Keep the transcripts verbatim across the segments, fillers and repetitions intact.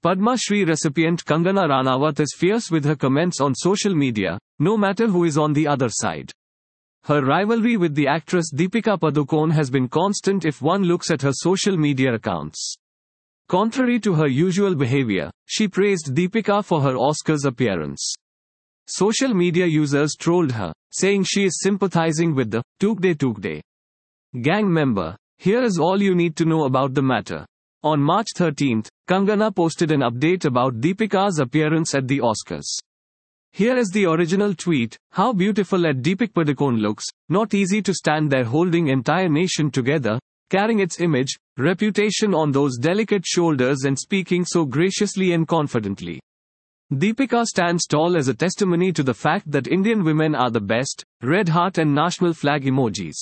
Padma Shri recipient Kangana Ranawat is fierce with her comments on social media, no matter who is on the other side. Her rivalry with the actress Deepika Padukone has been constant if one looks at her social media accounts. Contrary to her usual behavior, she praised Deepika for her Oscars appearance. Social media users trolled her, saying she is sympathizing with the Tukde Tukde gang member. Here is all you need to know about the matter. On March thirteenth, Kangana posted an update about Deepika's appearance at the Oscars. Here is the original tweet. How beautiful at Deepika Padukone looks, not easy to stand there holding entire nation together, carrying its image, reputation on those delicate shoulders and speaking so graciously and confidently. Deepika stands tall as a testimony to the fact that Indian women are the best, red heart and national flag emojis.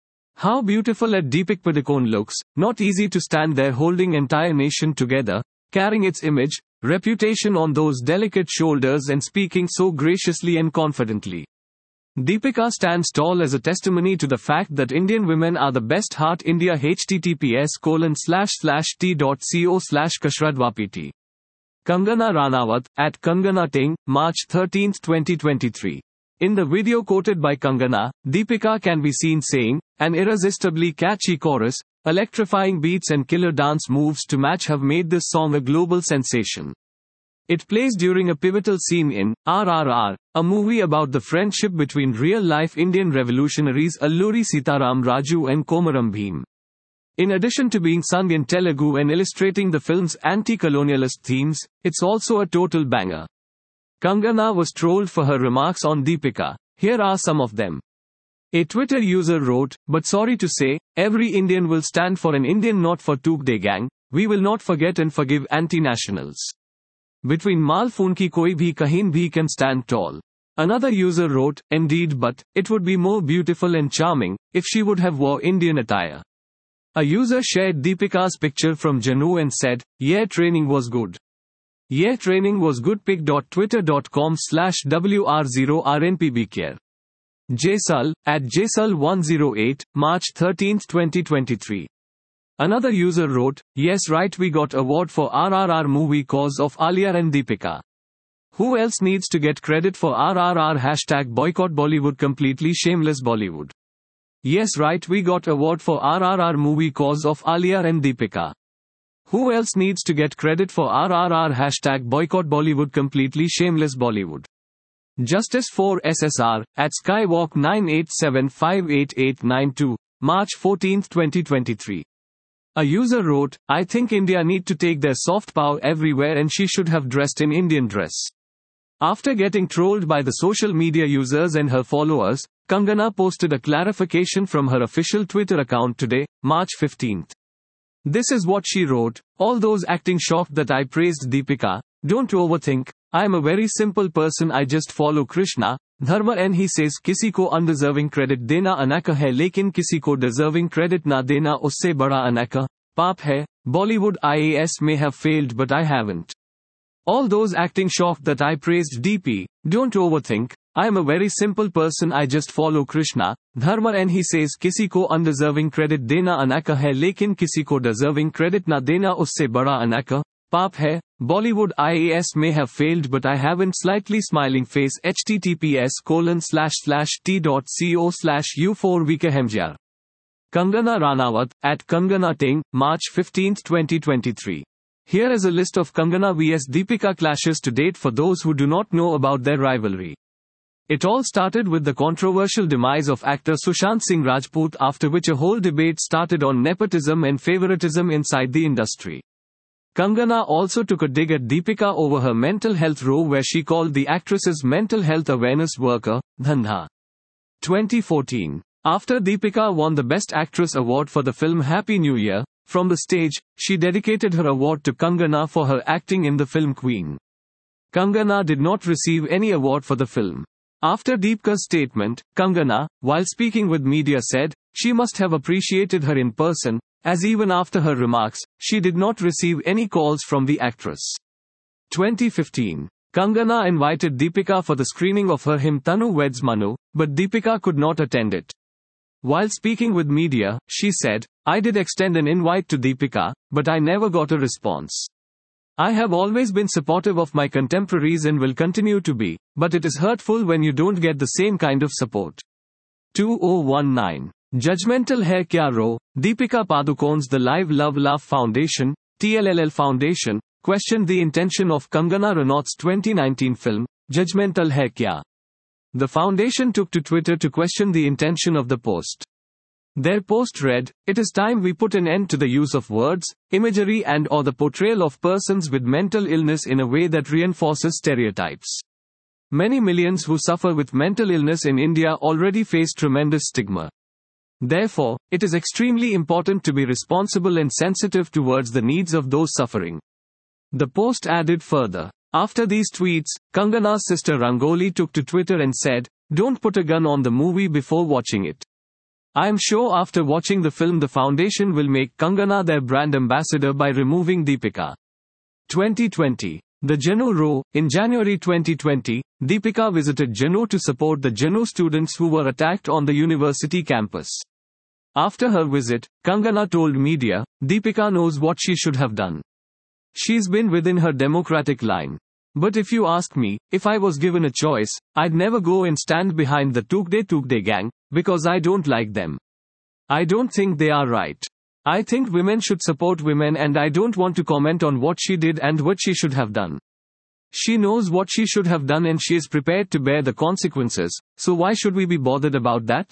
How beautiful at Deepika Padukone looks, not easy to stand there holding entire nation together, carrying its image, reputation on those delicate shoulders and speaking so graciously and confidently. Deepika stands tall as a testimony to the fact that Indian women are the best heart India https colon slash slash t.co slash kashradwapt. Kangana Ranawat, at Kangana Ting, March thirteenth twenty twenty-three. In the video quoted by Kangana, Deepika can be seen saying, an irresistibly catchy chorus, electrifying beats and killer dance moves to match have made this song a global sensation. It plays during a pivotal scene in R R R, a movie about the friendship between real-life Indian revolutionaries Alluri Sitaram Raju and Komaram Bhim. In addition to being sung in Telugu and illustrating the film's anti-colonialist themes, it's also a total banger. Kangana was trolled for her remarks on Deepika. Here are some of them. A Twitter user wrote, but sorry to say, every Indian will stand for an Indian, not for Tukde gang. We will not forget and forgive anti-nationals. Between Mal Foon ki koi bhi kahin bhi can stand tall. Another user wrote, indeed, but it would be more beautiful and charming if she would have wore Indian attire. A user shared Deepika's picture from Jammu and said, yeah, training was good. Yeah, training was good. pic dot twitter dot com slash W R zero R N P B care. Jaisal, at Jaisal one oh eight, March thirteenth twenty twenty-three. Another user wrote, yes, right, we got award for R R R movie cause of Alia and Deepika. Who else needs to get credit for R R R hashtag boycott Bollywood completely shameless Bollywood. Yes, right, we got award for R R R movie cause of Alia and Deepika. Who else needs to get credit for R R R hashtag boycott Bollywood completely shameless Bollywood. Justice for S S R, at Skywalk nine eight seven five eight eight nine two, March fourteenth twenty twenty-three. A user wrote, I think India need to take their soft power everywhere and she should have dressed in Indian dress. After getting trolled by the social media users and her followers, Kangana posted a clarification from her official Twitter account today, March fifteenth. This is what she wrote, all those acting shocked that I praised Deepika, don't overthink, I am a very simple person, I just follow Krishna, Dharma, and he says किसी को undeserving credit देना अनाक है लेकिन किसी को deserving credit ना देना उससे बड़ा अनाक पाप है. Bollywood I A S may have failed but I haven't. All those acting shocked that I praised D P, don't overthink, I am a very simple person, I just follow Krishna, Dharma, and he says किसी को undeserving credit देना अनाक है लेकिन किसी को deserving credit ना देना उससे बड़ा अनाक पाप है. Bollywood I A S may have failed but I haven't. Slightly smiling face https colon slash slash t.co slash u4vkhmjr. Kangana Ranawat, at Kangana Ting, March fifteenth twenty twenty-three. Here is a list of Kangana vs Deepika clashes to date for those who do not know about their rivalry. It all started with the controversial demise of actor Sushant Singh Rajput, after which a whole debate started on nepotism and favoritism inside the industry. Kangana also took a dig at Deepika over her mental health row, where she called the actress's mental health awareness worker, Dhandha. twenty fourteen. After Deepika won the Best Actress award for the film Happy New Year, from the stage, she dedicated her award to Kangana for her acting in the film Queen. Kangana did not receive any award for the film. After Deepika's statement, Kangana, while speaking with media, said, she must have appreciated her in person, as even after her remarks, she did not receive any calls from the actress. twenty fifteen. Kangana invited Deepika for the screening of her hymn Tanu Weds Manu, but Deepika could not attend it. While speaking with media, she said, I did extend an invite to Deepika, but I never got a response. I have always been supportive of my contemporaries and will continue to be, but it is hurtful when you don't get the same kind of support. two thousand nineteen. Judgmental Hai Kya Ro, Deepika Padukone's The Live Love Laugh Foundation, T L L L Foundation, questioned the intention of Kangana Ranaut's twenty nineteen film, Judgmental Hai Kya. The foundation took to Twitter to question the intention of the post. Their post read, "It is time we put an end to the use of words, imagery and or the portrayal of persons with mental illness in a way that reinforces stereotypes. Many millions who suffer with mental illness in India already face tremendous stigma. Therefore, it is extremely important to be responsible and sensitive towards the needs of those suffering." The post added further. After these tweets, Kangana's sister Rangoli took to Twitter and said, "Don't put a gun on the movie before watching it. I am sure after watching the film the foundation will make Kangana their brand ambassador by removing Deepika." twenty twenty. The Janoo Row. In January twenty twenty, Deepika visited Janoo to support the Janoo students who were attacked on the university campus. After her visit, Kangana told media, "Deepika knows what she should have done. She's been within her democratic line. But if you ask me, if I was given a choice, I'd never go and stand behind the Tukde Tukde gang, because I don't like them. I don't think they are right. I think women should support women and I don't want to comment on what she did and what she should have done. She knows what she should have done and she is prepared to bear the consequences, so why should we be bothered about that?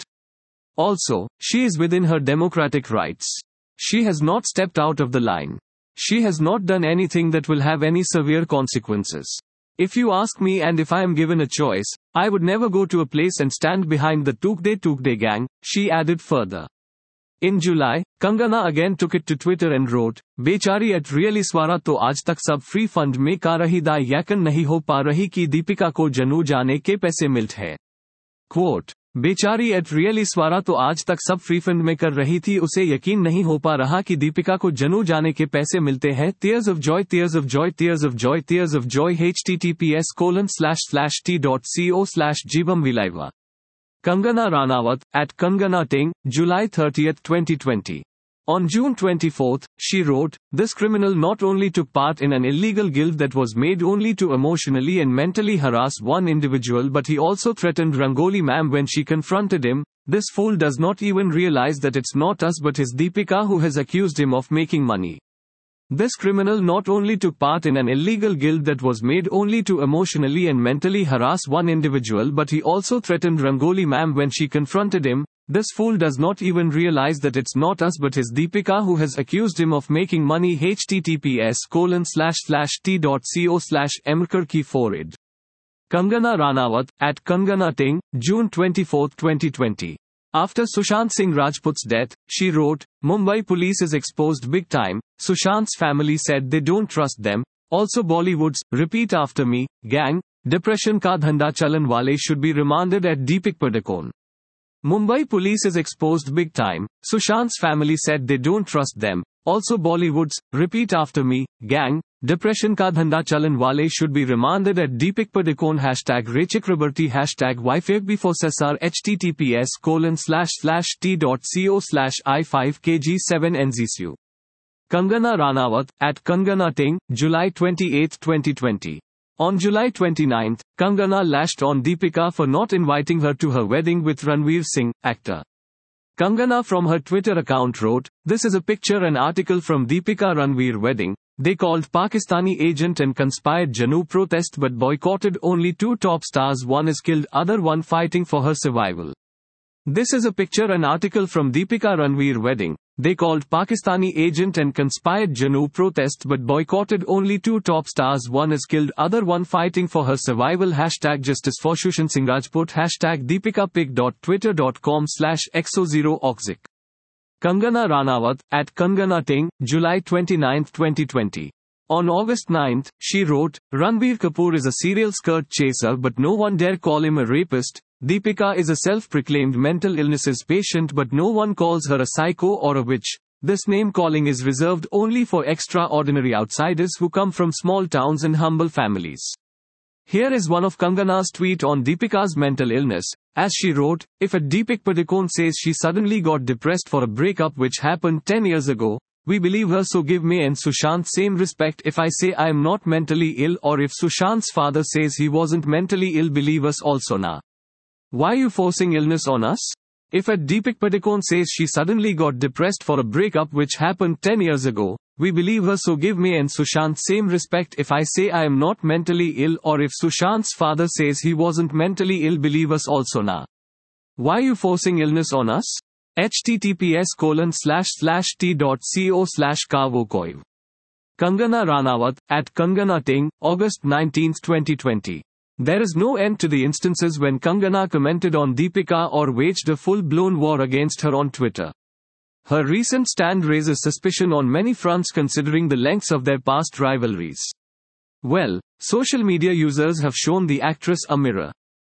Also, she is within her democratic rights. She has not stepped out of the line. She has not done anything that will have any severe consequences. If you ask me and if I am given a choice, I would never go to a place and stand behind the Tukde Tukde gang," she added further. In July, Kangana again took it to Twitter and wrote, "Bechari at really swara to aaj tak sab free fund mein ka rahi da yakan nahi ho pa rahi ki Deepika ko Janoo jaane ke paise milt hai." Quote, "बेचारी एट really Swara तो आज तक सब free fund में कर रही थी, उसे यकीन नहीं हो पा रहा कि दीपिका को जनू जाने के पैसे मिलते हैं। Tears of joy, tears of joy, tears of joy, tears of joy, https colon slash slash t.co slash Jeevam Vilaiva." Kangana Ranaut, at Kangana Ting, July thirtieth twenty twenty. On June twenty-fourth, she wrote, "This criminal not only took part in an illegal guild that was made only to emotionally and mentally harass one individual, but he also threatened Rangoli ma'am when she confronted him. This fool does not even realize that it's not us but his Deepika who has accused him of making money. This criminal not only took part in an illegal guild that was made only to emotionally and mentally harass one individual, but he also threatened Rangoli ma'am when she confronted him. This fool does not even realize that it's not us but his Deepika who has accused him of making money. https colon slash slash t.co slash mkarki forward." Kangana Ranaut, at Kangana Ting, June twenty-fourth twenty twenty. After Sushant Singh Rajput's death, she wrote, "Mumbai police is exposed big time. Sushant's family said they don't trust them. Also Bollywood's, repeat after me, gang, depression ka dhanda chalan wale should be remanded at Deepika Padukone. Mumbai police is exposed big time. Sushant's family said they don't trust them. Also Bollywood's, repeat after me, gang, depression ka dhanda chalan wale should be remanded at Deepika Padukone. Hashtag Rechakrabarti. Hashtag YFABBefosessar. https colon slash slash t.co slash i five k g seven nzsu. Kangana Ranaut, at Kangana Ting, July twenty-eighth twenty twenty. On July twenty-ninth, Kangana lashed on Deepika for not inviting her to her wedding with Ranveer Singh, actor. Kangana from her Twitter account wrote, "This is a picture and article from Deepika Ranveer wedding. They called Pakistani agent and conspired Janoo protest but boycotted only two top stars. One is killed, other one fighting for her survival. This is a picture and article from Deepika Ranveer wedding. They called Pakistani agent and conspired Janoo protest but boycotted only two top stars. One is killed, other one fighting for her survival. Hashtag justice for Sushant Singh Rajput. Hashtag deepikapic.twitter.com slash exo zero oxic." Kangana Ranaut, at Kangana Ting, July twenty-ninth twenty twenty. On August ninth, she wrote, "Ranbir Kapoor is a serial skirt chaser but no one dare call him a rapist. Deepika is a self-proclaimed mental illnesses patient but no one calls her a psycho or a witch. This name-calling is reserved only for extraordinary outsiders who come from small towns and humble families." Here is one of Kangana's tweet on Deepika's mental illness, as she wrote, "If a Deepika Padukone says she suddenly got depressed for a breakup which happened ten years ago, We believe her, so give me and Sushant same respect if I say I am not mentally ill, or if Sushant's father says he wasn't mentally ill, believe us also na. Why you forcing illness on us? If at Deepika Padukone says she suddenly got depressed for a breakup which happened ten years ago, we believe her, so give me and Sushant same respect if I say I am not mentally ill, or if Sushant's father says he wasn't mentally ill, believe us also na. Why you forcing illness on us? https colon slash slash t.co slash kavokoiv. Kangana Ranawat, at Kangana Ting, August nineteenth twenty twenty. There is no end to the instances when Kangana commented on Deepika or waged a full-blown war against her on Twitter. Her recent stand raises suspicion on many fronts considering the lengths of their past rivalries. Well, social media users have shown the actress a mirror.